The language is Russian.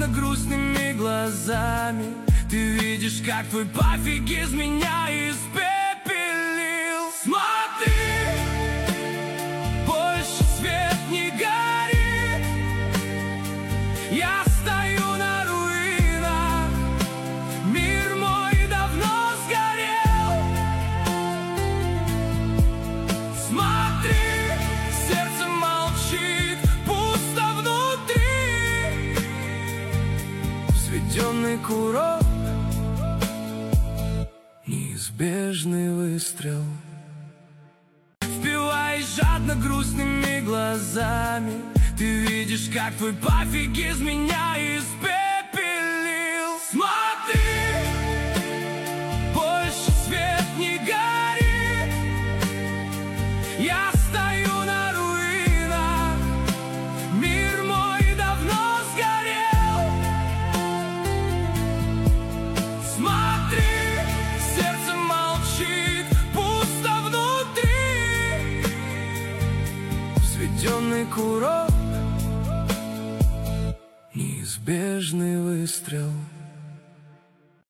жадно грустными глазами. Ты видишь, как твой пофиг из меня испепелил. Смотри, больше свет не горит. Я стою на руинах, мир мой давно сгорел. Смотри, сердце молчит, пусто внутри. Взведенный курок, неизбежный выстрел. Впиваясь жадно грустными глазами, ты видишь, как твой пофиг из меня испепелил. Смотри, больше свет не горит. Я стою на руинах, мир мой давно сгорел. Смотри, сердце молчит, пусто внутри. Взведенный курок, неизбежный выстрел.